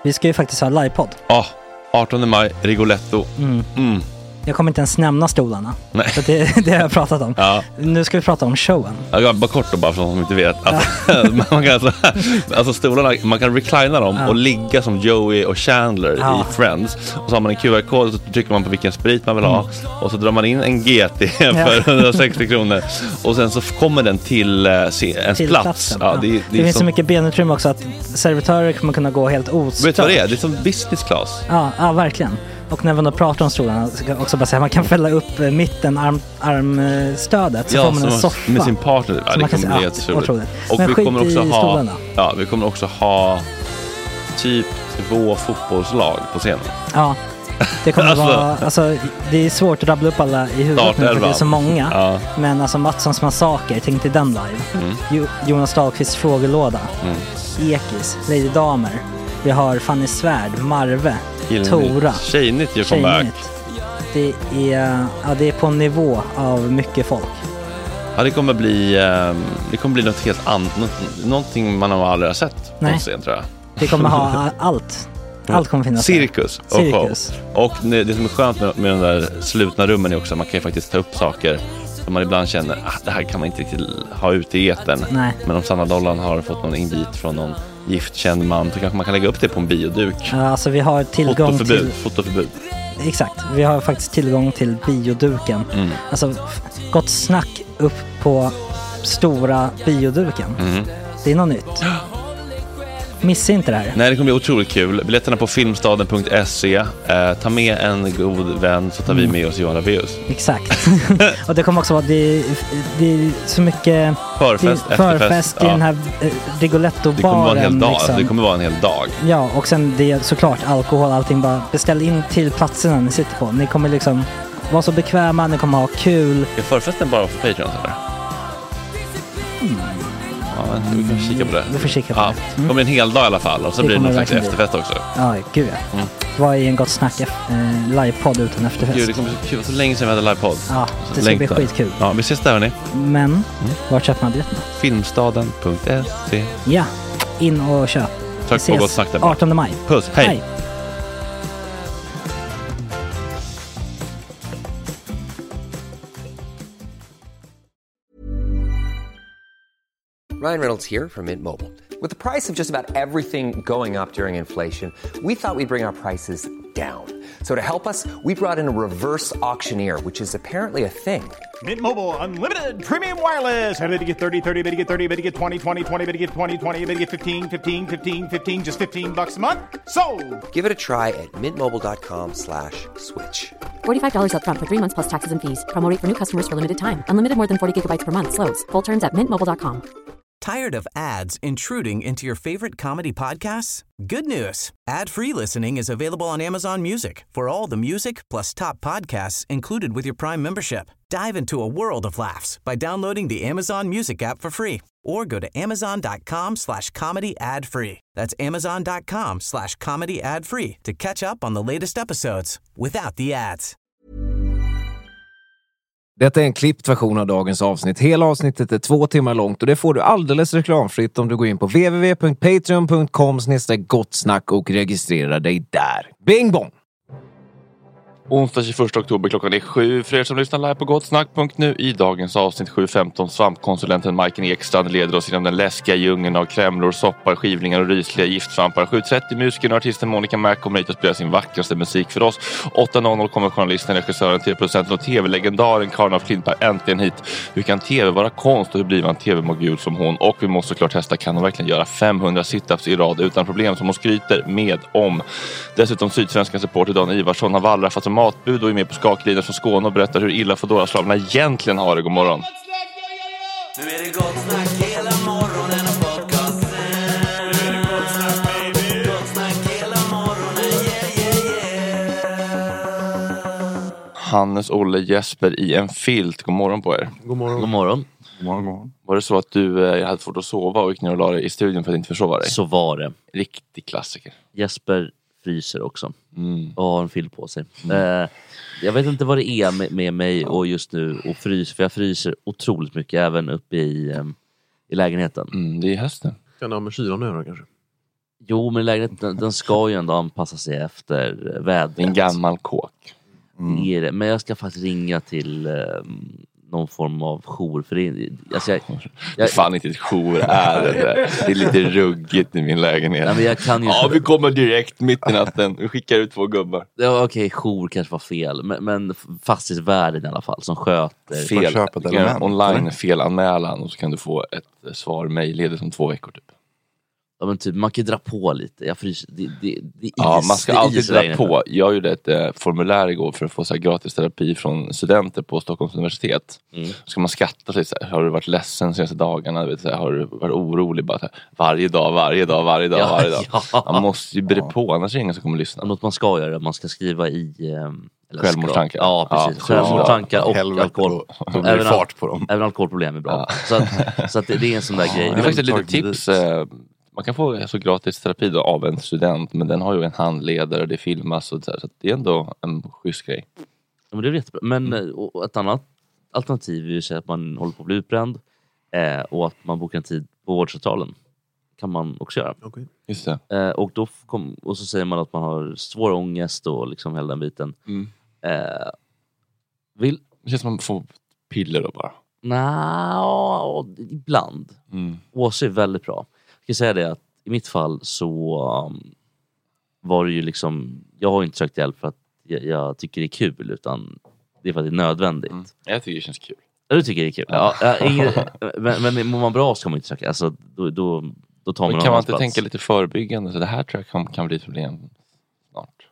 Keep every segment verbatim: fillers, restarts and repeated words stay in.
Vi ska ju faktiskt ha livepodd. Ja, oh, artonde maj, Rigoletto. Mm. Mm. Jag kommer inte ens nämna stolarna. Nej. För det, det har jag pratat om. Ja. Nu ska vi prata om showen. Ja, bara kort då, bara för de som inte vet. Alltså, man kan alltså, alltså stolarna, man kan reclina dem ja. och ligga som Joey och Chandler ja. i Friends. Och så har man en Q R-kod och så trycker man på vilken sprit man vill ha. Mm. Och så drar man in en G T för hundrasextio kronor. Och sen så kommer den till uh, se, ens till plats. Ja, ja. Det, det, det finns som... så mycket benutrymme också att servitörer kommer kunna gå helt ostört. Vet du vad det är? Det är som business class. Ja, ja verkligen. Och när man då pratar om stolarna så kan också bara säga att man kan fälla upp mitten arm, armstödet så ja, får man en soffa. Med sin partner. Ja, det kommer bli jätteroligt. Och men vi kommer också ha stolarna. Ja, vi kommer också ha typ två fotbollslag på scenen. Ja. Det kommer alltså, vara alltså det är svårt att rabbla upp alla i huvudet nu för det är så många. Ja. Men alltså Mattssons massaker, tänk till den live. Mm. Jo, Jonas Dahlqvists frågelåda. Mm. Ekis, Lady Damer. Vi har Fanny Svärd, Marve, Gillnytt. Tora. Tjejnytt gör comeback. Det är, ja, det är på en nivå av mycket folk. Ja, det kommer bli det kommer bli något helt annat, något, någonting man har aldrig har sett på scen, tror jag. Det kommer ha allt. Allt kommer finnas. Cirkus och Cirkus. Och det som är skönt med, med de där slutna rummen är också att man kan ju faktiskt ta upp saker som man ibland känner att ah, det här kan man inte riktigt ha ute i etern. Nej. Men om Sanna Dollan har fått någon invit från någon giftkänd man så kanske man kan lägga upp det på en bioduk. Ja, alltså vi har tillgång fotoförbud, till... Fotoförbud. Exakt, vi har faktiskt tillgång till bioduken. Mm. Alltså gott snack upp på stora bioduken. Mm. Det är något nytt. Missa inte det här. Nej, det kommer bli otroligt kul. Biljetterna på filmstaden punkt se. Eh, ta med en god vän så tar mm. vi med oss Johan Rabaeus. Exakt. Och det kommer också vara det, det är så mycket förfest, det, förfest i ja. den här eh, Rigoletto-baren. Det kommer vara en hel dag. Liksom. Det kommer vara en hel dag. Ja, och sen det är såklart alkohol, allting. Bara beställ in till platserna ni sitter på. Ni kommer liksom vara så bekväma, ni kommer ha kul. Är förfesten bara för Patreon eller? Mm. Ja, vi kan kika på det. Vi får kika på ja, det. Mm. Det kommer en hel dag i alla fall. Och så det blir det någon slags efterfest också. Ja, gud ja. Mm. Vad är en gott snack eh, livepodd utan efterfest? Gud, det kommer så kul. Så länge sedan vi hade livepodd. Ja, det ska bli skitkul. Ja, vi ses där hörni. Men, mm. var köper man biljetterna? filmstaden punkt se. Ja, in och köp. Tack på gott snack där. artonde maj. Puss, hej. hej. Ryan Reynolds here from Mint Mobile. With the price of just about everything going up during inflation, we thought we'd bring our prices down. So to help us, we brought in a reverse auctioneer, which is apparently a thing. Mint Mobile Unlimited Premium Wireless. How to get thirty, thirty, how to get thirty, how to get twenty, twenty, twenty, how to get twenty, twenty, how to get fifteen, fifteen, fifteen, fifteen, just fifteen bucks a month? Sold! Give it a try at mintmobile.com slash switch. forty-five dollars up front for three months plus taxes and fees. Promo rate for new customers for limited time. Unlimited more than forty gigabytes per month. Slows full terms at mint mobile dot com. Tired of ads intruding into your favorite comedy podcasts? Good news. Ad-free listening is available on Amazon Music for all the music plus top podcasts included with your Prime membership. Dive into a world of laughs by downloading the Amazon Music app for free or go to amazon.com slash comedy ad free. That's amazon.com slash comedy ad free to catch up on the latest episodes without the ads. Detta är en klippt version av dagens avsnitt. Hela avsnittet är två timmar långt och det får du alldeles reklamfritt om du går in på w w w punkt patreon punkt com slash gottsnack och registrerar dig där. Bing bong! Onsdag tjugoförsta oktober klockan är sju. För er som lyssnar live på gottsnack punkt nu i dagens avsnitt sju femton. Svampkonsulenten Majken Ekstrand leder oss genom den läskiga djungeln av krämlor, soppar, skivlingar och rysliga giftsvampar. sju trettio musikern och artisten Monica Mac kommer hit och spelar sin vackraste musik för oss. åtta noll noll kommer journalisten, regissören, tv-producenten och tv-legendaren Karin af Klintberg äntligen hit. Hur kan tv vara konst och hur blir man tv-mogul som hon? Och vi måste såklart testa, kan hon verkligen göra femhundra sit-ups i rad utan problem som hon skryter med om. Dessutom Sydsvenskans supporter Dan Ivarsson har wallraffat som matbud och är med på skaklinan från Skåne och berättar hur illa Foodora-slavarna egentligen har det. God morgon. Nu är det gott snack hela morgonen och podcasten. Nu är det gott snack, baby. Gott snack hela morgonen, yeah, yeah, yeah. Hannes, Olle, Jesper i en filt. God morgon på er. God morgon. God morgon. God morgon, god morgon. Var det så att du eh, hade fått att sova och gick ner och la dig i studion för att inte försova dig? Så var det. Riktig klassiker. Jesper fryser också. Mm. Och har en filt på sig. Mm. Eh, jag vet inte vad det är med, med mig och just nu och frys, för jag fryser otroligt mycket även uppe i, um, i lägenheten. Mm, det är hösten. Kan du ha med kylan nu då kanske? Jo, men lägenheten den, den ska ju ändå anpassa sig efter vädret. En gammal kåk. Mm. Det är det. Men jag ska faktiskt ringa till um, någon form av jour. För det, alltså jag, jag, fan inte ett jour är det. Det är lite ruggigt i min lägenhet. Nej, men jag kan ju ja, vi kommer direkt mitt i natten. Vi skickar ut två gubbar. Ja, okej, okay, jour kanske var fel. Men, men fastighetsvärden i alla fall som sköter. Fel. Online felanmälan och så kan du få ett svar mejlledes om två veckor typ. Ja, men typ, man kan dra på lite. Jag fryser, det, det, det is, ja, man ska alltid dra lägenhet. på. Jag gjorde ett eh, formulär igår för att få så här, gratis terapi från studenter på Stockholms universitet. Mm. Så ska man skatta sig så här, har du varit ledsen de senaste dagarna? Vet, så här, har du varit orolig? Bara, så här, varje dag, varje dag, varje dag, ja, varje dag. Ja. Man måste ju bre på, annars är det ingen som kommer att lyssna. Något man ska göra, man ska skriva i... Eh, Självmordstankar. Ja, precis. Ja, Självmordstankar och helvete, alkohol. Då, då blir även, fart på dem. Även alkoholproblem är bra. Ja. Så, att, så att det, det är en sån där ja, grej. Det är faktiskt ett litet tips... Eh, man kan få så gratis terapi då av en student, men den har ju en handledare, det filmas och så, här, så det är ändå en schysst grej. Ja, men det är jättebra. Men mm. ett annat alternativ är ju att man håller på att bli utbränd eh, och att man bokar en tid på vårdcentralen. Kan man också göra. Okay. Just det. Eh, och, då kom, och så säger man att man har svår ångest och liksom hela den biten. Mm. Eh, vill... Det känns som att man får piller då bara. Nej, ibland. Mm. Å C är väldigt bra. Jag ska säga det att i mitt fall så um, var det ju liksom, jag har inte sökt hjälp för att jag, jag tycker det är kul, utan det är för att det är nödvändigt. Mm. Jag tycker det känns kul. Ja, du tycker det är kul. Ja, ja, ingen, men, men mår man bra ska man inte söka. Alltså, då, då, då tar man men någon kan man inte plats. Tänka lite förebyggande? Så det här tror jag kan, kan bli ett problem snart.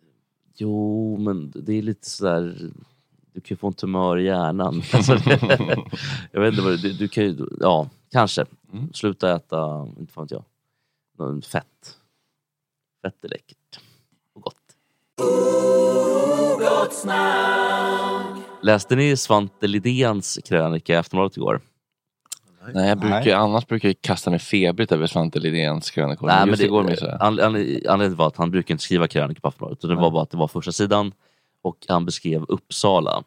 Jo, men det är lite sådär... Du kan ju få en tumör i hjärnan. Alltså, jag vet inte vad du, du kan ju... Ja, kanske. Mm. Sluta äta, inte fan jag. Någon fett. Fett är läckert. Och gott. Läste ni Svante Lidéns krönika i Aftonbladet igår? Nej, jag brukar, Nej. annars brukar jag kasta mig febrigt över Svante Lidéns krönikor. Nej, men det går med så. Anledningen var att han brukar inte skriva krönikor på Aftonbladet. Det var bara att det var första sidan. Och han beskrev Uppsala.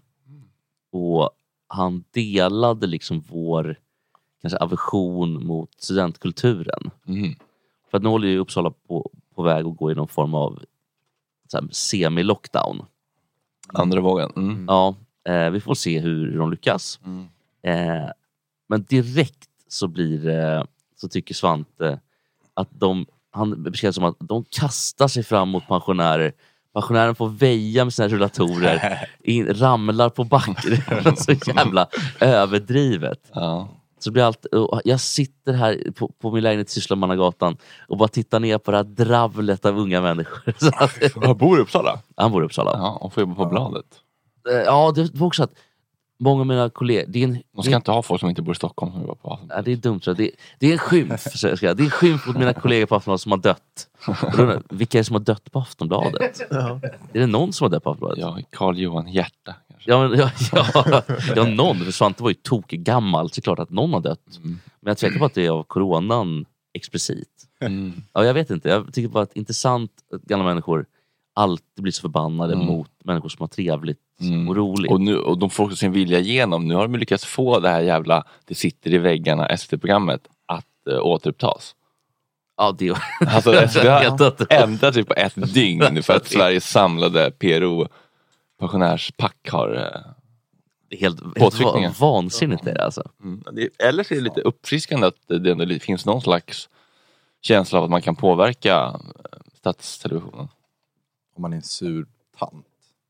Och han delade liksom vår kanske aversion mot studentkulturen. Mm. För att nu håller ju Uppsala på, på väg att gå i någon form av så här, semi-lockdown. Andra vågen. Mm. Ja, eh, vi får se hur, hur de lyckas. Mm. Eh, men direkt så blir det, så tycker Svante att de, han beskrev som att de kastar sig fram mot pensionärer. Pensionären får väja med sina rullatorer, in, ramlar på backen. Det är så jävla överdrivet. Ja. Så blir allt, jag sitter här på, på min lägenhet i Sysslomannagatan och bara tittar ner på det här dravlet av unga människor. Så att, han bor i Uppsala? Han bor i Uppsala. Ja, och får jobba på bladet. Ja, det var också att många av mina kollegor... Det är en, de ska det, inte ha folk som inte bor i Stockholm som jobbar på Aftonbladet. Ja, det är dumt. Så det, det är en skymf. Så jag ska, det är en skymf mot mina kollegor på Aftonbladet som har dött. Då, vilka är det som har dött på Aftonbladet? Ja. Är det någon som har dött på Aftonbladet? Ja, Carl Johan Hjärta. Ja, men, ja, ja, ja, någon. För Svante var ju tokig gammal. Så klart att någon har dött. Mm. Men jag tvekar på att det är av coronan explicit. Mm. Ja, jag vet inte. Jag tycker bara att intressant att gamla människor alltid blir så förbannade mm. mot människor som har trevligt mm. och roligt. Och, nu, och de får också sin vilja igenom. Nu har de lyckats få det här jävla Det sitter i väggarna S V T-programmet att uh, återupptas. Ja, det alltså, det har ändrat sig på ett dygn för att Sveriges samlade P R O pensionärspack har uh, det är helt, helt vansinnigt det alltså. Mm. Det, eller så är det lite uppfriskande att det ändå finns någon slags känsla av att man kan påverka statstelevisionen. Om man är en sur tant.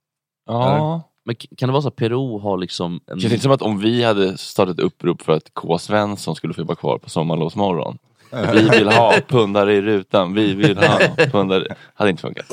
Ja. Men kan det vara så att P R O har liksom... En... Det känns inte som att om vi hade startat upprop för att K. Svensson skulle få jobba kvar på Sommarlovsmorgon. Vi vill ha pundare i rutan. Vi vill ha pundare. Hade inte funkat.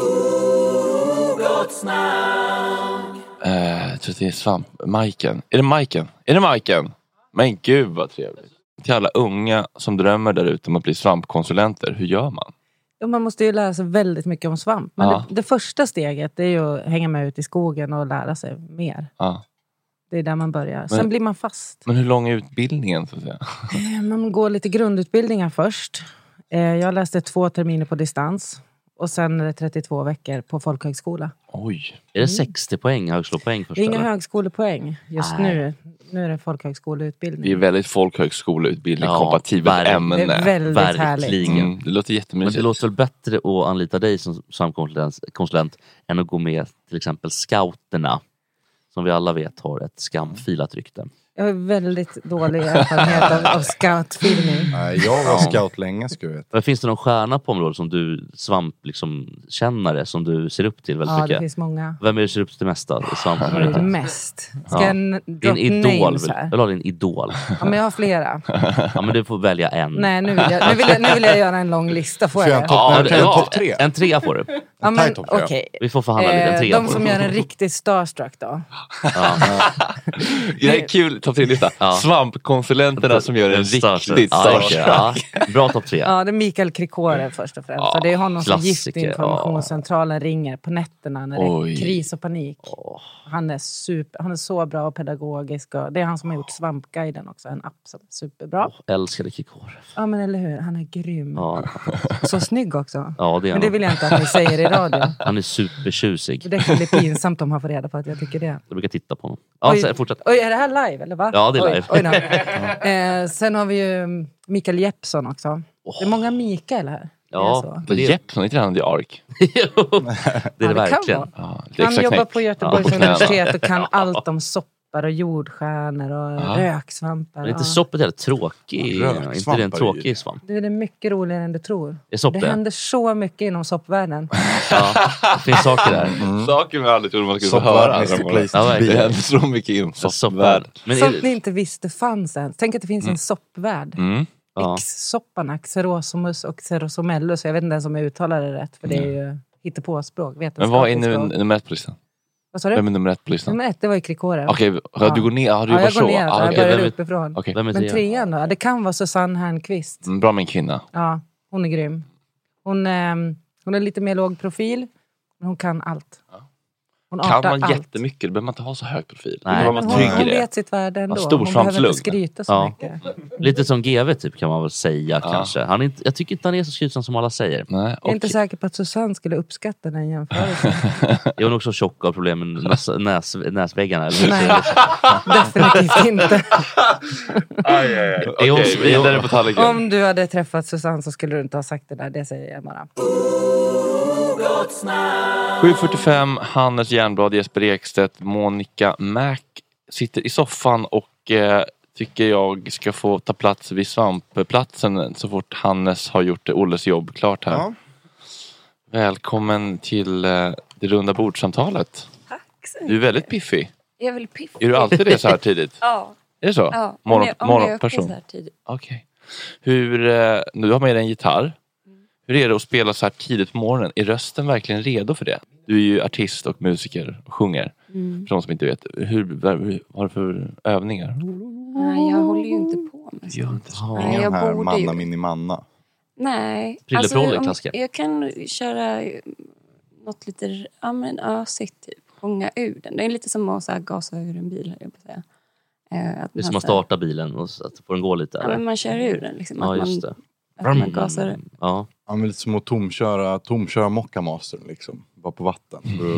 Eh, jag tror det är svamp. Majken. Är det Majken? Är det Majken? Men gud vad trevligt. Till alla unga som drömmer där ute om att bli svampkonsulenter. Hur gör man? Ja, man måste ju lära sig väldigt mycket om svamp. Men ja. det, det första steget är ju att hänga med ut i skogen och lära sig mer. Ja. Det är där man börjar. Men, Sen blir man fast. Men hur lång är utbildningen så att säga? Man går lite grundutbildningar först. Jag läste två terminer på distans. Och sen är det trettiotvå veckor på folkhögskola. Oj. Är det sextio poäng, högskolepoäng först? Inga eller? högskolepoäng just Nej. nu. Nu är det folkhögskoleutbildning. Det är väldigt folkhögskoleutbildning Ja, kompatibelt ver- ämne. Det är väldigt Verkligen. Mm, det låter jättemysigt. Men det låter väl bättre att anlita dig som samkonsulent konsulent än att gå med till exempel scouterna. Som vi alla vet har ett skamfilat rykte. Jag har väldigt dålig erfarenhet av, av scoutfilmning. Nej, jag var scout länge, ska jag veta. Men finns det någon stjärna på området som du, svamp liksom, kännare som du ser upp till väldigt Ja, mycket? det finns många. Vem är det du ser upp till mest då? Svamp? Vad är det mest? Ska Ja. jag n- Din drop idol. names Vill, här? jag vill ha din idol. Ja, men jag har flera. Ja, men du får välja en. Nej, nu vill, jag, nu, vill jag, nu vill jag göra en lång lista. Får Får jag jag en det? topp- Ja, en det- ja, topp tre? En trea får du. Ja, men, tajt topp tre. okej. Vi får förhandla lite. En Eh, trea de får som du. gör en riktigt starstruck då. Ja. Det är kul, topp tre-lista. Ja. Svampkonsulenterna som gör en riktigt Ja, okej, starstruck. ja. Bra topp tre. Ja, det är Mikael Krikore först och främst. Ja, Så det är honom som klassiker, giftinformationscentralen ringer på nätterna när det Oj. är kris och panik. Han är, super, han är så bra och pedagogisk. Och det är han som har gjort Svampguiden också. En app som är superbra. Åh, älskade Kikor. Ja, men eller hur? Han är grym. Ja. Så snygg också. Ja, det är Men det han. vill jag inte att ni säger i radio. Han är supertjusig. Det kan bli pinsamt om han får reda på att jag tycker det. Jag brukar titta på honom. Ja, Oj. så, fortsätt. Oj, är det här live eller va? Ja, det är live. Oj, oj då. eh, sen har vi ju Mikael Jeppsson också. Det är många Mikael här. Ja, det är så. Men Jeppsson, inte han i Ark? Jo, det är det Ja, det kan verkligen. vara. Ja, lite Han extra jobbar knäck. på Göteborgs Ja, på knäna. universitet och kan allt om soppar och jordstjärnor och Ja. röksvampar. Men är inte Ja. soppet helt tråkig? Röksvampar Inte det en är tråkig ju- svamp? Det är mycket roligare än du tror. Är sopp Det det? händer så mycket inom soppvärlden. Ja, det finns saker där. Saker man aldrig trodde man skulle få Soppvärlden höra. is the andra place månader. Ja, to verkligen. Det be. händer så mycket inom Soppvärld. soppvärlden. Men är Sånt ni det, inte visste fanns ens. Tänk att det finns en soppvärld. Mm. ja. X-sopparna, Xerosomus och Xerosomellus. Jag vet inte ens om jag uttalar det rätt. För det är ju hittepåspråk. Men vad är nu vetenskapligt språk. nummer ett på listan? Vad sa du? Vem är nummer ett på listan? Nummer ett, det var ju Krikore. Okej, ja. du går ner. Har du Ja, varit jag går så? ner. Ah, Jag okej. börjar vem är- uppifrån. Okej. Vem är Men det? trean då? Det kan vara Susanne Hernqvist. Mm, bra med en kvinna. Ja, hon är grym. Hon, ehm, hon är lite mer låg profil. Men hon kan allt. Hon Kan artar man allt. jättemycket, då behöver man inte ha så hög profil. Då Nej. behöver Men man hon, trygg hon i det. vet sitt värde ändå. stor Hon behöver inte svanslugn. skryta så Ja. mycket. Lite som G V typ kan man väl säga Ja. kanske. Han är inte, jag tycker inte han är så skrytsam som alla säger. Nej, Jag är inte okej. säker på att Susanne skulle uppskatta den jämförelsen. Är hon också tjock av problem med näs, näs, näsväggarna? Eller? Nej, definitivt inte. Aj, aj, aj. Är hon- Okej, är hon- vidare på tallriken. Om du hade träffat Susanne så skulle du inte ha sagt det där. Det säger jag bara. sju fyrtiofem, Hannes Jernblad, Jesper Ekstedt, Monica Mac sitter i soffan och eh, tycker jag ska få ta plats vid svampplatsen så fort Hannes har gjort Olles jobb klart här. Ja. Välkommen till eh, det runda bordsamtalet. Tack så Du är väldigt piffig. Jag är väl piffig. Är du alltid det så här tidigt? Ja. Är det så? Ja, om Morgon, jag, om jag är uppe morgonperson? så här tidigt. Okej. Hur, eh, du har med dig en gitarr. Hur är det att spela så här tidigt på morgonen? Är rösten verkligen redo för det? Du är ju artist och musiker och sjunger. Mm. För de som inte vet. Hur, vad har du för övningar? Nej, jag håller ju inte på med Gör sånt. inte så. Nej, Ingen jag här borde manna ju. mini manna. Nej. Prilleprolle, om- klassiker. jag kan köra något lite ja, men, ösigt typ. Sjunga ur den. Det är lite som att så här, gasa ur en bil, här, jag på att säga. Eh, att Det är man som att så här- starta bilen och så att får den gå lite. Ja, Eller? men man kör ur den liksom. Ja, att just man, det. att man gasar ur. Ja. Ja, men lite som att tomköra, tomköra Mockamaster liksom. Bara på vatten.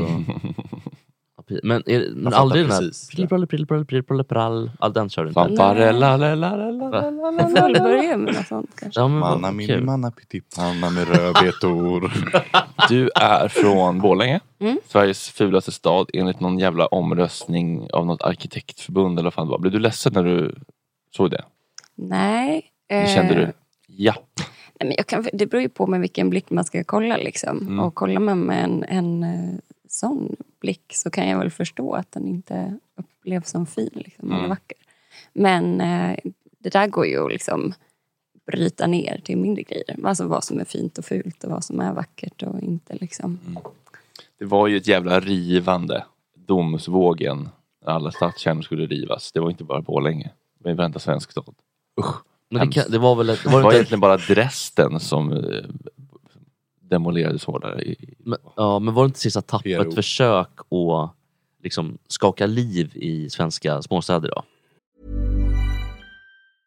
Men, är, men Jag fattar aldrig den här precis. prillprolle, prillprolle, prillprolle, prall. All den kör du inte. Jag får väl börja med något sånt kanske. Ja, men Manna vad mini kul. manna pyttipanna med rödbetor. Du är från Borlänge. Mm. Sveriges fulaste stad enligt någon jävla omröstning av något arkitektförbund eller vad fan det var. Blev du ledsen när du såg det? Nej. Det eh, kände du? Ja. Nej, men jag kan, det beror ju på med vilken blick man ska kolla liksom. Mm. Och kollar man med en, en eh, sån blick så kan jag väl förstå att den inte upplevs som fin liksom, Mm. eller vacker. Men eh, det där går ju att liksom bryta ner till mindre grejer. Alltså vad som är fint och fult och vad som är vackert och inte liksom. Mm. Det var ju ett jävla rivande domsvågen när alla stadskärnor skulle rivas. Det var inte bara Borlänge. Det var varenda svensk stad. Usch. Men det, kan, det var väl ett, Det var var det inte, egentligen bara Dresden som eh, demolerades hårdare. i- men, ja, men var det inte sista tappet P R O. försök att liksom skaka liv i svenska småstäder då?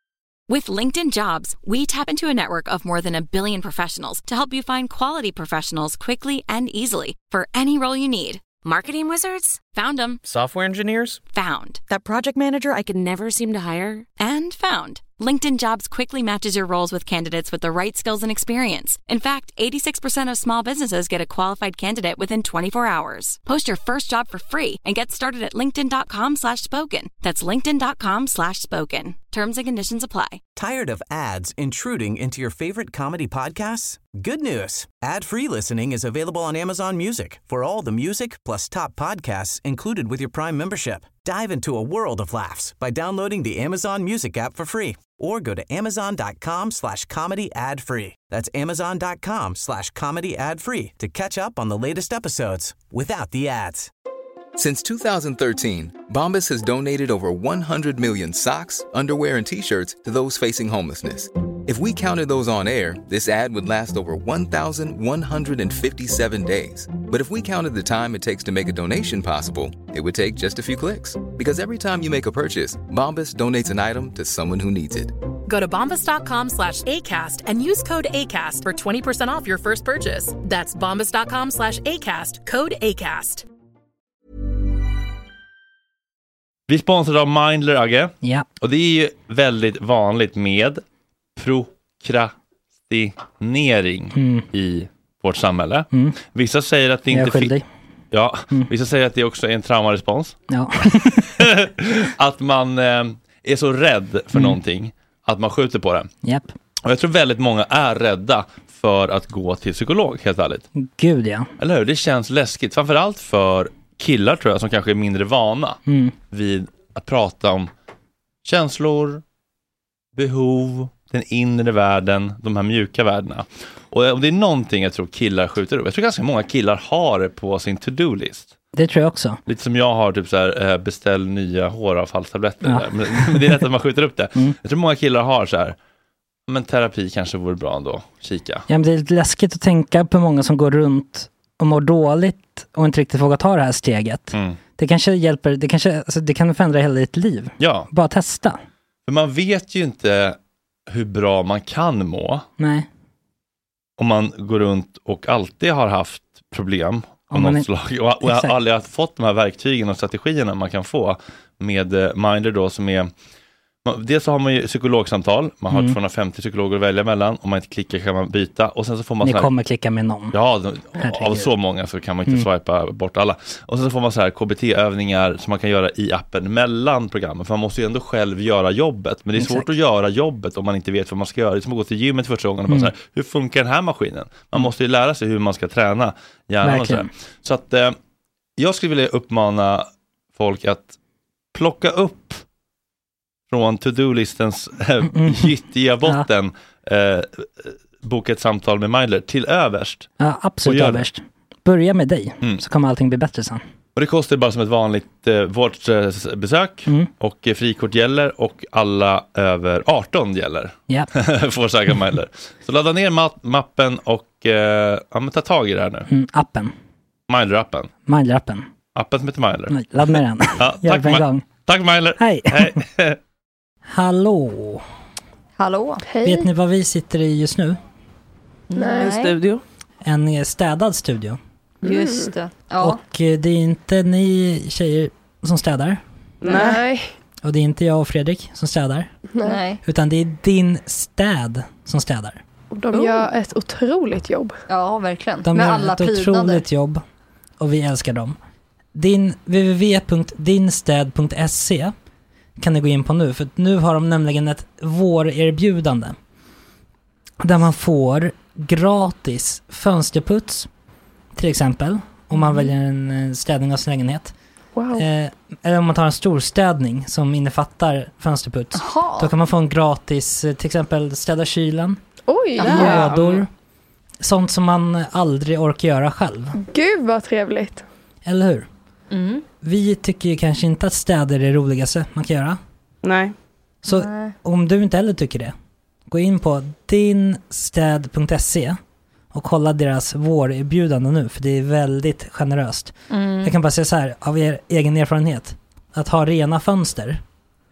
With LinkedIn Jobs, we tap into a network of more than a billion professionals to help you find quality professionals quickly and easily for any role you need. Marketing wizards? Found them. Software engineers? Found. That project manager I could never seem to hire? And found. LinkedIn Jobs quickly matches your roles with candidates with the right skills and experience. In fact, eighty-six percent of small businesses get a qualified candidate within twenty-four hours. Post your first job for free and get started at linkedin.com slash spoken. That's linkedin.com slash spoken. Terms and conditions apply. Tired of ads intruding into your favorite comedy podcasts? Good news. Ad-free listening is available on Amazon Music for all the music plus top podcasts included with your Prime membership. Dive into a world of laughs by downloading the Amazon Music app for free or go to amazon.com slash comedy ad free. That's amazon.com slash comedy ad free to catch up on the latest episodes without the ads. Since two thousand thirteen, Bombas has donated over one hundred million socks, underwear, and T-shirts to those facing homelessness. If we counted those on air, this ad would last over one thousand one hundred fifty-seven days. But if we counted the time it takes to make a donation possible, it would take just a few clicks. Because every time you make a purchase, Bombas donates an item to someone who needs it. Go to bombas.com slash ACAST and use code ACAST for twenty percent off your first purchase. That's bombas.com slash ACAST, code ACAST. Vi sponsrar av Mindler, Agge. Ja. Och det är ju väldigt vanligt med prokrastinering mm. i vårt samhälle. Mm. Vissa säger att det inte finns. Ja, mm. vissa säger att det också är en traumarespons. Ja. Att man eh, är så rädd för mm. någonting att man skjuter på det. Yep. Och jag tror väldigt många är rädda för att gå till psykolog, helt ärligt. Gud, ja. Eller hur? Det känns läskigt. Framförallt för killar, tror jag, som kanske är mindre vana mm. vid att prata om känslor, behov, den inre världen, de här mjuka värdena. Och om det är någonting jag tror killar skjuter upp, jag tror ganska många killar har det på sin to-do-list. Det tror jag också. Lite som jag har, typ så här, beställ nya håravfallstabletter. Ja. Men, men det är rätt att man skjuter upp det. Mm. Jag tror många killar har så här, men terapi kanske vore bra ändå, kika. Ja, men det är lite läskigt att tänka på många som går runt och mår dåligt och inte riktigt vågar ta det här steget. Mm. Det kanske hjälper, det kanske, alltså det kan förändra hela ditt liv. Ja. Bara testa. För man vet ju inte hur bra man kan må. Nej. Om man går runt och alltid har haft problem av något är... slag. Och, och aldrig har fått de här verktygen och strategierna man kan få med uh, Mindler då, som är... Dels så har man ju psykologsamtal. Man har mm. tvåhundrafemtio psykologer att välja mellan. Om man inte klickar kan man byta. Och sen så får man Ni så här, kommer klicka med någon. Ja, av så många så kan man inte mm. swipa bort alla. Och sen så får man så här K B T-övningar som man kan göra i appen mellan programmen. För man måste ju ändå själv göra jobbet. Men det är Exakt. svårt att göra jobbet om man inte vet vad man ska göra. Det är som att gå till gymmet första gången och mm. bara så här, hur funkar den här maskinen? Man måste ju lära sig hur man ska träna hjärnan och så här. Så att eh, jag skulle vilja uppmana folk att plocka upp från to-do-listens äh, gyttiga botten ja. äh, boka ett samtal med Mindler till överst. Ja, absolut överst. Börja med dig, mm. så kommer allting bli bättre sen. Och det kostar bara som ett vanligt äh, vårt äh, besök mm. och äh, frikort gäller och alla över arton gäller. Ja. Får säga Mindler. Så ladda ner ma- mappen och äh, ja, men ta tag i det här nu. Mm, appen. Mindler-appen. Mindler-appen. Appen som heter Mindler. Nej, ladd med den. Ja, Gör tack, på en Ma- gång. Tack Mindler. Hej. Hej. Hallå. Hallå. Hej. Vet ni vad vi sitter i just nu? Nej. En studio. En städad studio. Just det. Ja. Och det är inte ni tjejer som städar. Nej. Och det är inte jag och Fredrik som städar. Nej. Utan det är din städ som städar. Och de gör ett otroligt jobb. Ja, verkligen. De Med gör alla ett prydnader. otroligt jobb. Och vi älskar dem. Din w w w punkt din städ punkt se kan ni gå in på nu. För nu har de nämligen ett vårerbjudande. Där man får gratis fönsterputs. Till exempel. Om man mm. väljer en städning av sin lägenhet. Wow. Eh, eller om man tar en stor städning som innefattar fönsterputs. Aha. Då kan man få en gratis, till exempel städa kylen. Oj, lådor. Sånt som man aldrig orkar göra själv. Gud vad trevligt. Eller hur? Mm. Vi tycker ju kanske inte att städer är det roligaste man kan göra. Nej. Så Nej. om du inte heller tycker det, gå in på din städ punkt se och kolla deras vårerbjudande nu, för det är väldigt generöst. Mm. Jag kan bara säga så här, av er egen erfarenhet, att ha rena fönster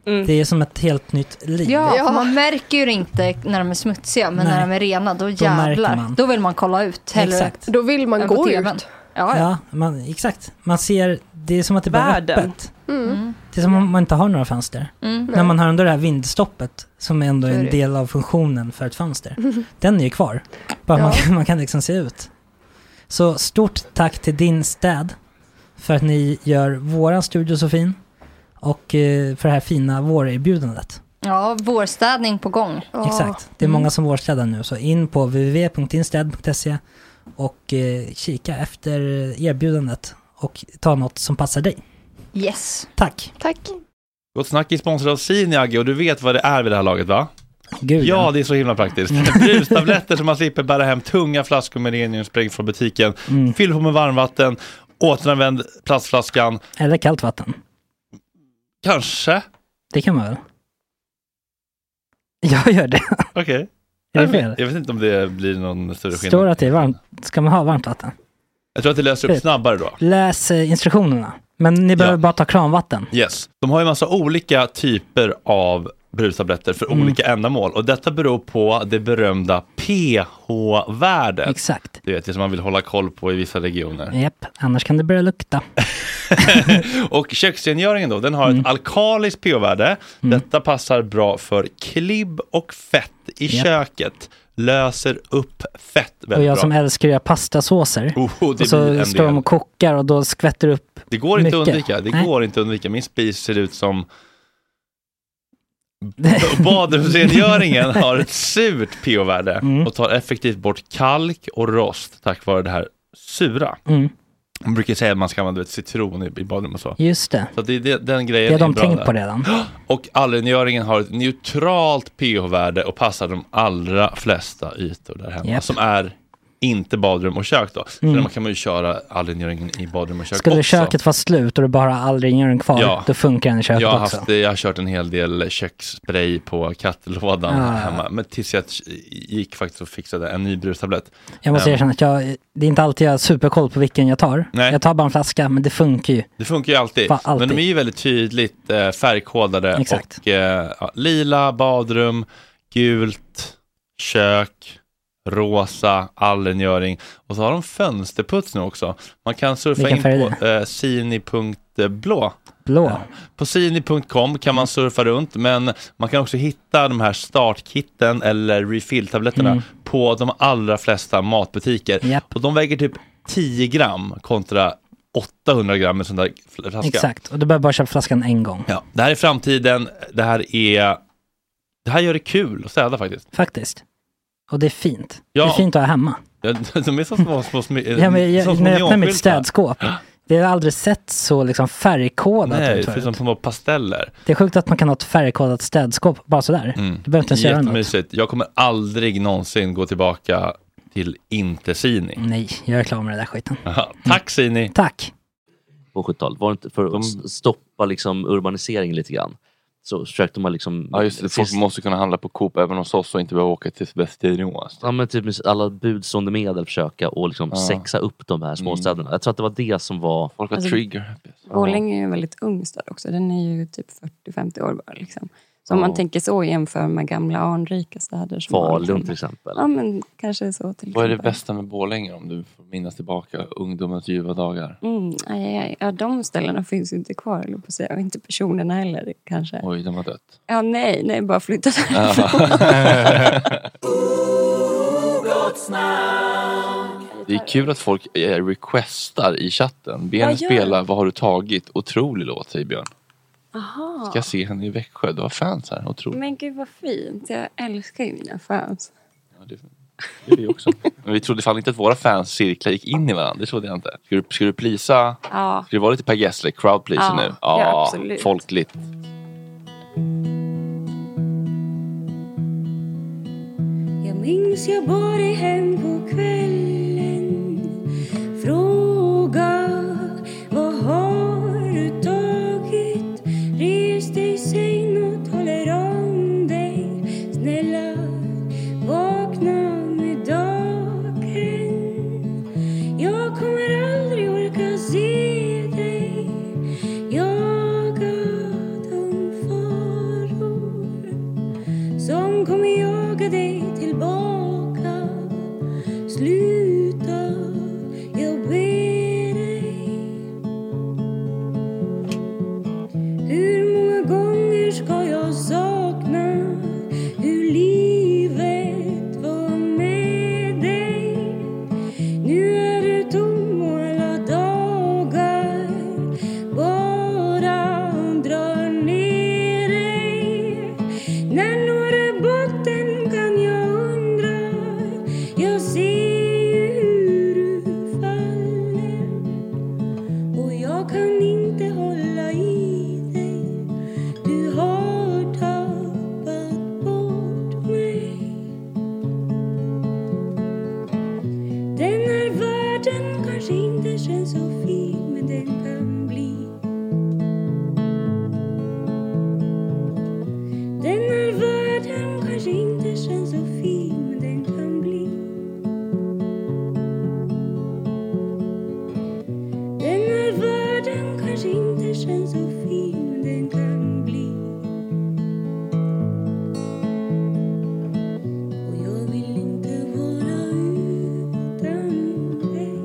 Mm. Det är som ett helt nytt liv. Ja, ja. Man märker ju inte när de är smutsiga, men Nej. när de är rena, då jävlar. Då, då vill man kolla ut. Exakt. Då vill man gå ut. Ja, ja. ja man, exakt. Man ser, det är som att det bara är öppet. Mm. Det är som om man inte har några fönster. Mm. När man har ändå det här vindstoppet som är ändå en del av funktionen för ett fönster. Mm. Den är ju kvar. Bara ja. man, kan, man kan liksom se ut. Så stort tack till din städ för att ni gör våran studio så fin och eh, för det här fina vårerbjudandet. Ja, vårstädning på gång. Exakt. Det är många som vårstädar nu. Så in på w w w punkt instäd punkt se och eh, kika efter erbjudandet och ta något som passar dig. Yes. Tack. Tack. Gott snack är sponsrad av Siniag och du vet vad det är vid det här laget, va? Gud, ja, ja, det är så himla praktiskt. Brustabletter som man slipper bära hem tunga flaskor med rengöringsspray från butiken. Mm. Fyll på med varmvatten, återanvänd plastflaskan. Eller kallt vatten. Kanske. Det kan man väl. Jag gör det. Okej. Okay. Är det fel? Jag vet inte om det blir någon större skillnad. Står att det är varmt. Ska man ha varmt vatten? Jag tror att det löser upp snabbare då. Läs eh, instruktionerna. Men ni behöver ja. bara ta kranvatten. Yes. De har ju en massa olika typer av brustabletter för mm. olika ändamål. Och detta beror på det berömda pH-värdet. Exakt. Du vet, det som man vill hålla koll på i vissa regioner. Japp, annars kan det börja lukta. Och köksrengöringen då, den har mm. ett alkaliskt pH-värde. Mm. Detta passar bra för klibb och fett i Japp. köket. Löser upp fett väldigt bra. Och jag bra. som älskar att göra pastasåser. Oh, och så står de och kokar och då skvätter upp Det går mycket. inte att undvika. Det Nej. går inte att undvika. Min spis ser ut som badrumsrengöringen har ett surt pH-värde mm. och tar effektivt bort kalk och rost tack vare det här sura. Mm. Man brukar säga att man ska använda ett citron i badrum och så. Just det. Så det, det, den grejen det har de är bra tänkt där. på redan. Och allrengöringen har ett neutralt pH-värde och passar de allra flesta ytor där hemma. Yep. Som är inte badrum och kök då. Så mm. man kan man ju köra allrengöringen i badrum och kök Skulle också. köket vara slut och du bara har allrengöring kvar, ja. då funkar den i köket jag har också. Haft, jag har kört en hel del köksspray på kattlådan ah. hemma. Men tills jag gick faktiskt och fixade en ny brustablett. Jag måste um, erkänna att jag, det är inte alltid jag har superkoll på vilken jag tar. Nej. Jag tar bara en flaska, men det funkar ju. Det funkar ju alltid. alltid. Men de är ju väldigt tydligt eh, färgkodade. Exakt. Och eh, ja, lila, badrum, gult, kök, rosa, allrengöring. Och så har de fönsterputs nu också. Man kan surfa Vilken in på eh, sini punkt blå. Blå. Ja. På sini punkt com kan man surfa runt, men man kan också hitta de här startkitten eller refill-tabletterna mm. på de allra flesta matbutiker. Yep. Och de väger typ tio gram kontra åttahundra gram med sån där flaska. Exakt, och du behöver bara köpa flaskan en gång. Ja, det här är framtiden. Det här är det här gör det kul att städa faktiskt. Faktiskt. Och det är fint. Ja. Det är fint att ha hemma. Ja, de är så små, små, små ja, men jag, små när jag öppnar mitt städskåp. Det har aldrig sett så liksom färgkodat. Nej, det är som små pasteller. Det är sjukt att man kan ha ett färgkodat städskåp bara sådär. Mm. Du behöver inte ens göra något. Jag kommer aldrig någonsin gå tillbaka till inte Sini. Nej, jag är klar med det där skiten. Aha. Tack Sini. Mm. Tack. På sjuttiotalet var det inte för att stoppa liksom urbaniseringen lite grann. Så försökte man liksom... Ja just det, folk måste kunna handla på Coop även hos oss och inte behöva åka till Västerås. Ja men typ alla budstående medel försöka och liksom ja. sexa upp de här småstäderna. Mm. Jag tror att det var det som var... Folk har alltså, trigger. Borlänge är ju en väldigt ung stad också. Den är ju typ fyrtio femtio år bara liksom. Så om ja. man tänker så jämför med gamla anrika städer. Falun till exempel. Ja men kanske så till Vad är det bästa med Borlänge om du får minnas tillbaka ungdomens ljuva dagar? Mm, aj, aj. Ja de ställena finns ju inte kvar eller på att säga. Och inte personerna heller kanske. Oj, de har dött. Ja nej, nej bara flyttat. Det är kul att folk requestar i chatten. Björn spelar Vad har du tagit? Otrolig låt, säger Björn. Aha. Ska jag se henne i Växjö? Du har fans här, otroligt. Men gud vad fint, jag älskar ju mina fans. Ja, det, det är vi också. Men vi trodde fan inte att våra fans cirklar gick in i varandra, det trodde jag inte. Ska du, ska du plisa? Ja. Ska det vara lite Per Gessle, crowd pleaser ja. nu? Ja, ja, absolut. Folkligt. Jag minns jag bar dig hem på kvällen. Fråga, vad har du tagit? Res dig i säng och talar om dig. Snälla, vakna med dagen. Jag kommer aldrig orka se dig. Jagad om farten. sluta, jag ber dig. Hur många gånger ska jag sakna hur livet var med dig? Nu är du tom och alla dagar bara drar ner dig. När når du botten kan jag undra, jag ser ju hur du faller och jag kan inte hålla i dig. Du har tappat bort mig. Den här världen kanske inte känns så fin, men den kan bli. Den här världen kanske inte känns så fin, men den kan bli. Den här världen kanske inte känns så fin, men den kan bli. Och jag vill inte vara utan dig.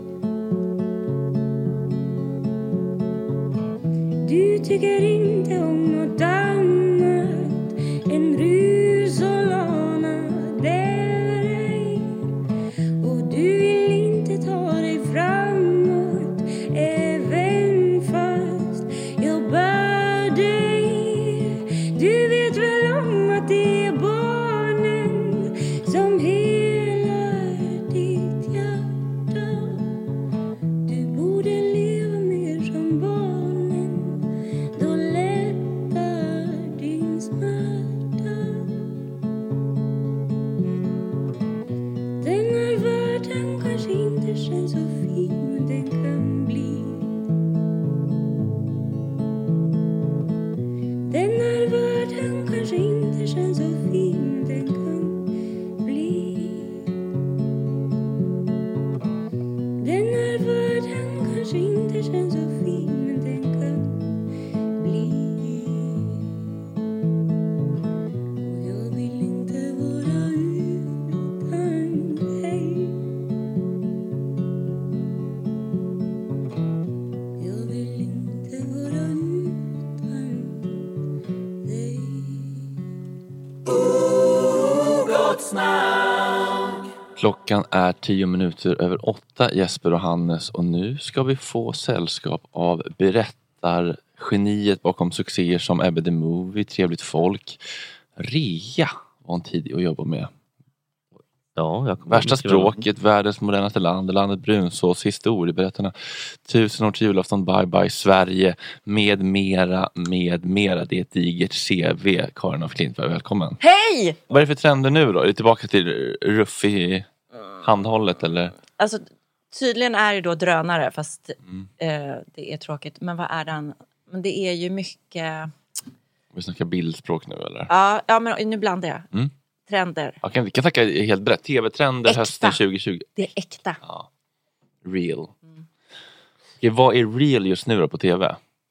Du tycker inte om något annat än rus och lana, det är dig. Och du vill inte ta dig framåt, även fast jag bär dig. Du vet väl om att det är barnen som helar ditt hjärta. Du borde leva mer som barnen, då lättar din smärta. Den här världen kanske inte känns så fin, men den kan bli. Den här världen kanske inte känns så fin, men den kan bli. Den här världen kanske inte känns så fin, men den kan bli. Och jag vill inte vara utan dig. Jag vill inte vara utan dig. Klockan är tio minuter över åtta, Jesper och Hannes, och nu ska vi få sällskap av berättargeniet bakom succéer som Ebbe the Movie, Trevligt folk. Rea var en tidig att jobba med. Ja, jag Värsta språket, världens modernaste land, landet Brunsås, historieberättarna, tusen år till julafton, bye bye Sverige, med mera, med mera. Det är ett digert C V. Karin af Klintberg, välkommen. Hej! Vad är det för trender nu då? Är det tillbaka till ruffig handhållet eller? Alltså tydligen är det då drönare, fast mm. eh, det är tråkigt. Men vad är den? Men det är ju mycket... Vi snackar bildspråk nu eller? Ja, ja men nu blandar jag. Mm. Trender. Jag kan, vi kan snacka helt brett. Tv-trender äkta. Hösten tjugo tjugo. Det är äkta. Ja. Real. Mm. Okej, vad är real just nu då på tv?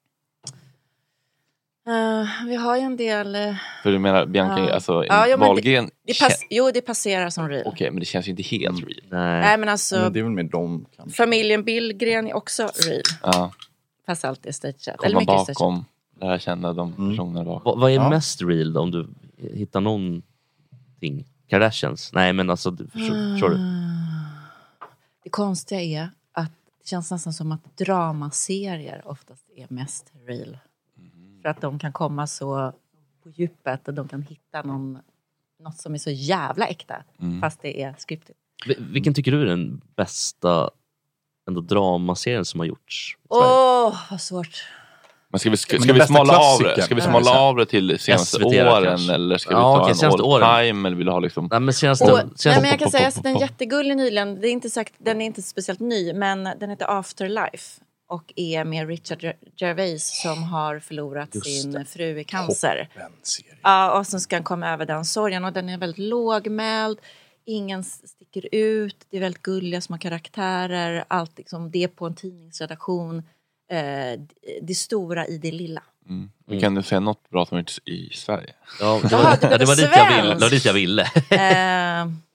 Uh, vi har ju en del... Uh, För du menar Bianca, uh, alltså ja, ja, Wahlgren... Det, det pass, jo, det passerar som real. Okej, okay, men det känns ju inte helt real. Nej, Nej men alltså... Men det är väl med dem kanske. Familjen Billgren är också real. Ja. Fast allt är stageat. Komma bakom, lära känna de mm. personerna bakom. Va, vad är ja. mest real då, om du hittar någonting? Kardashians? Nej, men alltså, du, förstår, uh, förstår du? Det konstiga är att det känns nästan som att dramaserier oftast är mest real. Mm. För att de kan komma så på djupet och de kan hitta någon, något som är så jävla äkta. Mm. Fast det är scriptet. Vilken tycker du är den bästa ändå dramaserien som har gjorts? Åh, oh, vad svårt. Men ska vi, ska, ska vi smala av det? Ska vi smala ja. av det till senaste åren kanske. Eller ska vi ja, ta okay, en all åren. time eller vill du ha liksom... Nej, men, senaste, och, senaste, nej, men jag kan säga att den är jättegullig nyligen. Det är inte sagt, den är inte speciellt ny, men den heter Afterlife och är med Richard Gervais som har förlorat Just sin det. fru i cancer. Ja, och så ska han komma över den sorgen och den är väldigt lågmäld. Ingen sticker ut. Det är väldigt gulliga små karaktärer. Allt liksom, det är på en tidningsredaktion. Eh, det stora i det lilla. Mm. Mm. Kan du säga något bra som är i Sverige? Ja, det var, ja, det, det var dit jag ville. Det var dit jag ville. eh,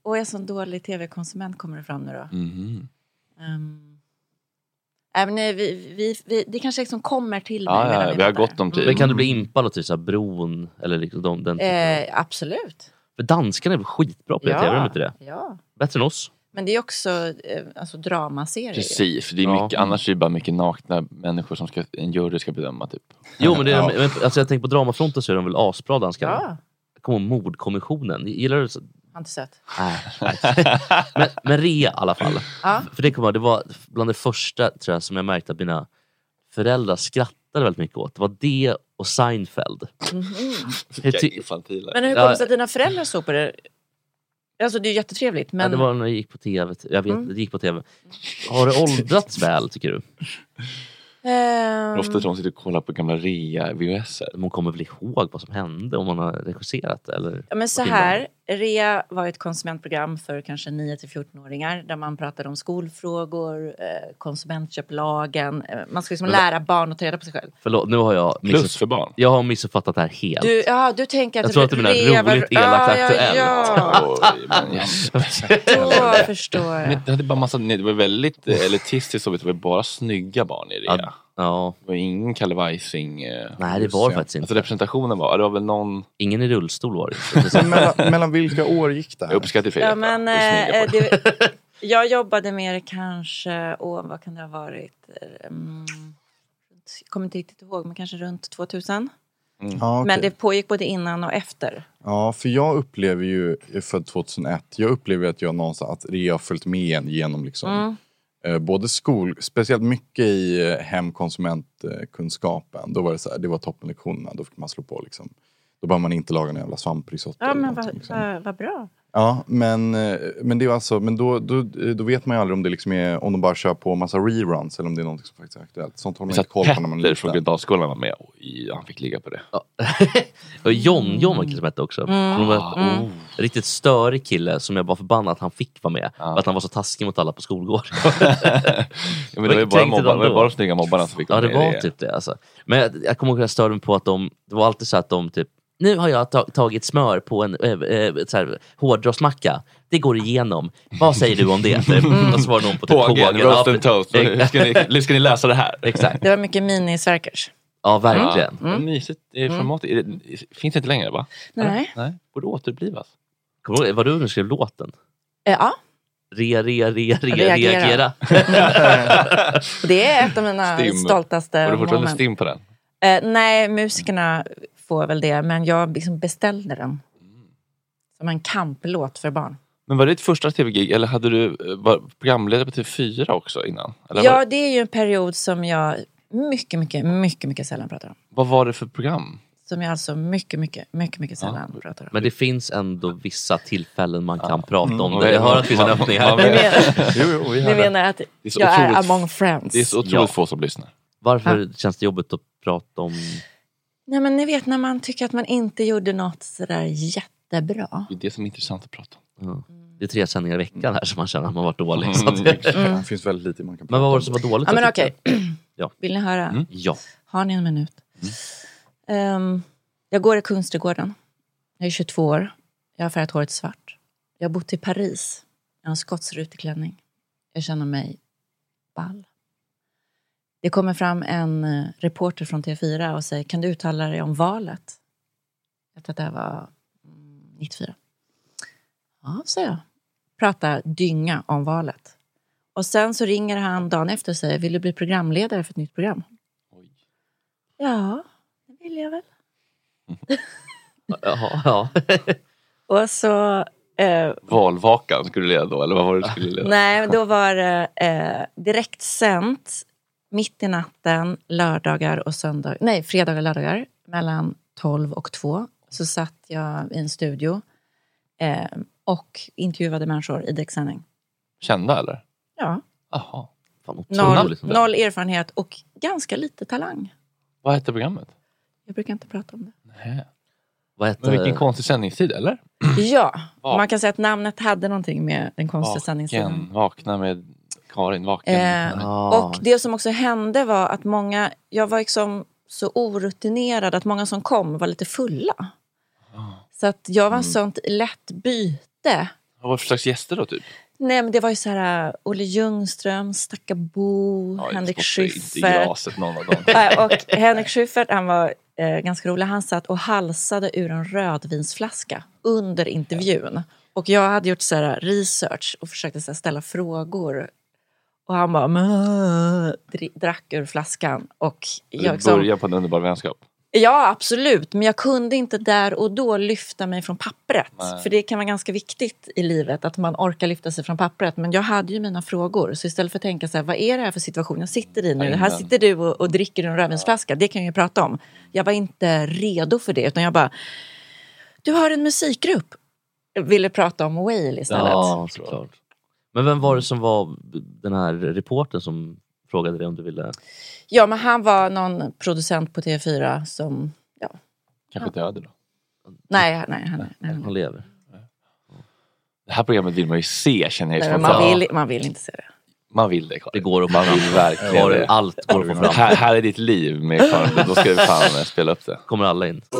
Och jag är sån dålig tv-konsument kommer det fram nu då. Mm. Um, även vi, vi, vi, det kanske liksom kommer till mig. Ja, ja, vi har gått om tid. Men kan du bli impad och typ så här bron? Eller liksom de, den eh, absolut. För danskarna är väl skitbra på det, Ja, tv, de inte det? ja. Bättre än oss. Men det är också eh, alltså, dramaserier. Precis, för det är mycket, Ja. annars är det bara mycket nakna människor som ska, en jury ska bedöma typ. Jo, men det är, Ja. men, alltså jag tänker på dramafronten så är de väl asbra danskarna. Ja. Jag kommer ihåg Mordkommissionen. Gillar du det? Har inte sett. Nej, nej. men, men Rea i alla fall. Ja. För det, kommer, jag- det var bland det första tror jag, som jag märkte att mina föräldrar skrattade väldigt mycket åt. Det var det och Seinfeld. Mm-hmm. Jag ty- Men hur kommer det sig att dina föräldrar såg på det? Alltså det är ju jättetrevligt. Men... Ja, det var när jag gick på tv. Jag vet, Mm. det gick på tv. Har det åldrats väl, tycker du? Ehm, Ofta tror hon sitter och kollar på gamla rea V H S. Men hon kommer väl ihåg vad som hände om man har regisserat eller? Ja, men så här, Rea var ett konsumentprogram för kanske nio till fjorton-åringar där man pratade om skolfrågor, eh, konsumentköplagen. Eh, man ska liksom Men- lära barn att ta reda på sig själv. Förlåt, nu har jag Plus för barn. Jag har missuppfattat det här helt. Du, ja, du tänker att Jag tror att du menar Rea var- roligt, elakt, ja, aktuellt. Ja, ja. Oj, men yes. Då förstår jag. Men det hade bara massa, nej, det var väldigt eh, elitistiskt och det var bara snygga barn i det. Ja. Det var ingen Kalle Weising. Eh, Nej, det var det faktiskt inte. Alltså representationen var, det var väl någon... Ingen i rullstol var det. mellan, mellan vilka år gick det här? Jag uppskattar fel. Ja, men, eh, det, jag jobbade med det kanske, åh, vad kan det ha varit? Mm, jag kommer inte riktigt ihåg, men kanske runt tvåtusen. Mm. Ja, okej. Men det pågick både innan och efter. Ja, för jag upplever ju, jag är född tjugohundraett, jag upplever att jag någonstans, att Rea har följt med en genom liksom, Mm. eh, både skol, speciellt mycket i eh, hemkonsumentkunskapen. Då var det så här, det var toppenlektionerna, då fick man slå på liksom. Då behöver man inte laga en jävla svamprisotto. Ja, eller men någonting, vad liksom. va, va bra. Ja, men, eh, men det är alltså, men då, då, då vet man ju aldrig om det liksom är, om de bara kör på massa reruns eller om det är något som faktiskt är aktuellt. Sånt har man Så inte koll på när man är Petter från liten. Gröndalsskolan var med. Oj, han fick ligga på det. Ja. Och John, John var killen som hette också. Mm. Som var Mm. oh, riktigt störig kille som jag var förbannad att han fick vara med. För att han var så taskig mot alla på skolgården. Ja, men det var ju bara, mobbar, det var bara de snygga mobbarna som fick Ja, vara det med i var det. typ det alltså. Men jag, jag kommer ihåg att jag störde mig på att de, det var alltid så att de typ, nu har jag ta- tagit smör på en äh, äh, så här, hårdrocksmacka. Det går igenom. Vad säger du om det? Mm. Och så var det någon på typ Pågen, roast and toast. Ja, Hur ska ni, ska ni läsa det här? Exakt. Det var mycket mini-sverkers. Ja, verkligen. Ja, mm. Mysigt. Det är format, är det, finns inte längre va? Nej. Nej. Borde återupplivas. Kommer du ihåg, var du som skrev låten? Eh, ja. Re, re, re, re, Reagera. reagera. Det är ett av mina Stim. stoltaste Var du fortfarande moment. stim på den? Eh, nej, musikerna får väl det. Men jag liksom beställde den. Som en kamplåt för barn. Men var det ditt första tv-gig eller hade du var programledare på T V fyra också innan? Eller Ja, var, det är ju en period som jag mycket, mycket, mycket, mycket sällan pratar om. vad var det för program? Som jag alltså mycket, mycket, mycket, mycket sällan pratar om. Men det finns ändå vissa tillfällen man kan prata om Mm. det. Jag hör att det finns en Man- öppning man- här. Jo, jo, vi Ni hör det. menar att Det är så jag är otroligt- among friends? Det är så otroligt Ja. få som lyssnar. Varför känns det jobbigt att prata om... Nej, men ni vet när man tycker att man inte gjorde något sådär jättebra. Det är det som är intressant att prata om. Ja. Det är tre sändningar i veckan här som man känner att man varit dålig. Mm. Så att det... Mm. Det finns väldigt lite man kan prata Men vad var om. det som var dåligt? Ja, men då, okej. tycker du? Ja. Vill ni höra? Mm. Ja. Har ni en minut? Ehm, jag går i Kungsträdgården. Jag är tjugotvå år. Jag har färgat håret svart. Jag har bott i Paris. Jag har en skotsrutig klänning. Jag känner mig ball. Det kommer fram en eh, reporter från T fyra och säger, kan du uttala dig om valet? Jag tror att det här var mm, nittiofyra. Ja, säger jag. Prata dynga om valet. Och sen så ringer han dagen efter och säger, vill du bli programledare för ett nytt program? Oj. Ja, det vill jag väl. Jaha, ja. Och så... Eh, Valvakan skulle du leda då? Eller vad var det du skulle leda? nej, men då var det eh, direkt sänt mitt i natten, lördagar och söndagar. Nej, fredagar och lördagar. Mellan tolv och två. Så satt jag i en studio. Eh, och intervjuade människor i direktsändning. Kända eller? Ja. Jaha. Fan, Noll, otroligt. noll erfarenhet och ganska lite talang. Vad hette programmet? Jag brukar inte prata om det. Nej. Vad Men vilken heter... konstig sändningstid eller? Ja, Ja. man kan säga att namnet hade någonting med den konstiga sändningstiden. Vaken, vakna med Karin, vaken. Eh, Ah. Och det som också hände var att många, jag var liksom så orutinerad att många som kom var lite fulla. Så att jag var en sånt lätt byte Vad var det för slags gäster då typ? Nej, men det var ju så här Olle Ljungström, Stakka Bo, ja, Henrik Schyffert. Inte jag sett någon av dem. Och Henrik Schyffert, han var eh, ganska rolig. Han satt och halsade ur en rödvinsflaska under intervjun. Och jag hade gjort så här research och försökte så här ställa frågor. Och han bara drack ur flaskan. Och jag liksom, börja på en underbar vänskap. Ja, absolut. Men jag kunde inte där och då lyfta mig från pappret. Nej. För det kan vara ganska viktigt i livet att man orkar lyfta sig från pappret. Men jag hade ju mina frågor. Så istället för att tänka så här, vad är det här för situation jag sitter i nu? Amen. Här sitter du och, och dricker en rödvinsflaska. Det kan jag ju prata om. Jag var inte redo för det. Utan jag bara, du har en musikgrupp. Jag ville prata om Whale istället. Ja, såklart. Men vem var det som var den här reportern som frågade dig om du ville... Ja, men han var någon producent på T fyra som... Ja. Kanske död då? Nej, nej, nej, nej, nej. Han lever. Det här programmet vill man ju se, känner jag. Nej, man, vill, man vill inte se det. Man vill det, Karin. Det går att man vill verkligen det. Allt går att få fram. Här, här är ditt liv med Karin. Då ska vi fan spela upp det. Kommer alla in.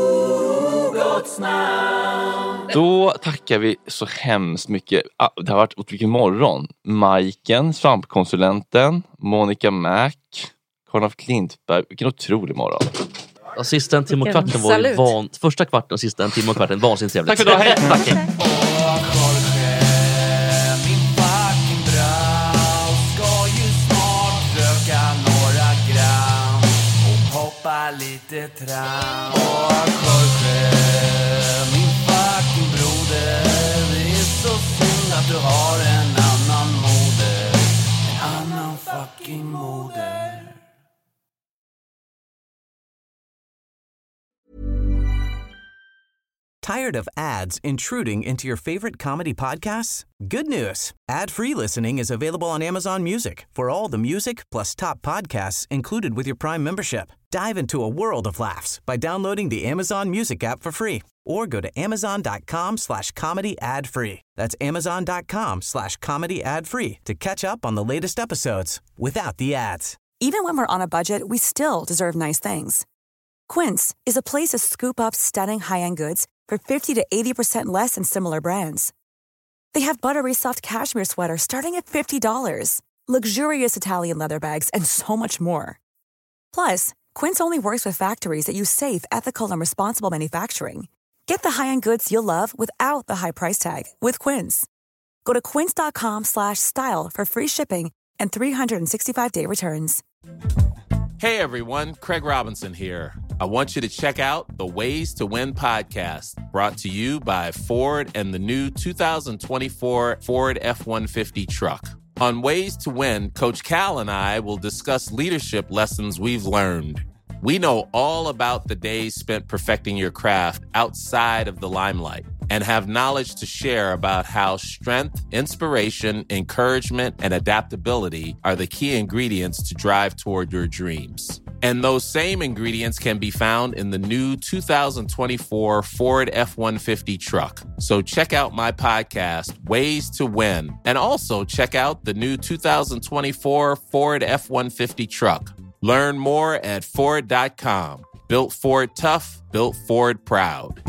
Då tackar vi så hemskt mycket. Det har varit vilken morgon. Majken, svampkonsulenten, Monica Mac, Karin af Klintberg. Vilken otrolig morgon. Ja, sista en timme och kvarten var ju van... Första kvarten och sista en timme och kvarten vansinnigt trevligt. Tack för idag, hej! Tack. Lite tram och Jorge, min fucking broder. Det är så synd att du har en annan moder. En annan fucking moder. Tired of ads intruding into your favorite comedy podcasts? Good news. Ad-free listening is available on Amazon Music for all the music plus top podcasts included with your Prime membership. Dive into a world of laughs by downloading the Amazon Music app for free or go to amazon.com slash comedy ad free. That's amazon.com slash comedy ad free to catch up on the latest episodes without the ads. Even when we're on a budget, we still deserve nice things. Quince is a place to scoop up stunning high-end goods for fifty to eighty percent less than similar brands. They have buttery soft cashmere sweaters starting at fifty dollars, luxurious Italian leather bags, and so much more. Plus, Quince only works with factories that use safe, ethical, and responsible manufacturing. Get the high-end goods you'll love without the high price tag with Quince. Go to quince.com slash style for free shipping and three sixty-five day returns. Hey everyone, Craig Robinson here. I want you to check out the Ways to Win podcast, brought to you by Ford and the new two thousand twenty-four Ford F one fifty truck. On Ways to Win, Coach Cal and I will discuss leadership lessons we've learned. We know all about the days spent perfecting your craft outside of the limelight and have knowledge to share about how strength, inspiration, encouragement, and adaptability are the key ingredients to drive toward your dreams. And those same ingredients can be found in the new two thousand twenty-four Ford F one fifty truck. So check out my podcast, Ways to Win, and also check out the new two thousand twenty-four Ford F one fifty truck. Learn more at Ford dot com. Built Ford tough, built Ford proud.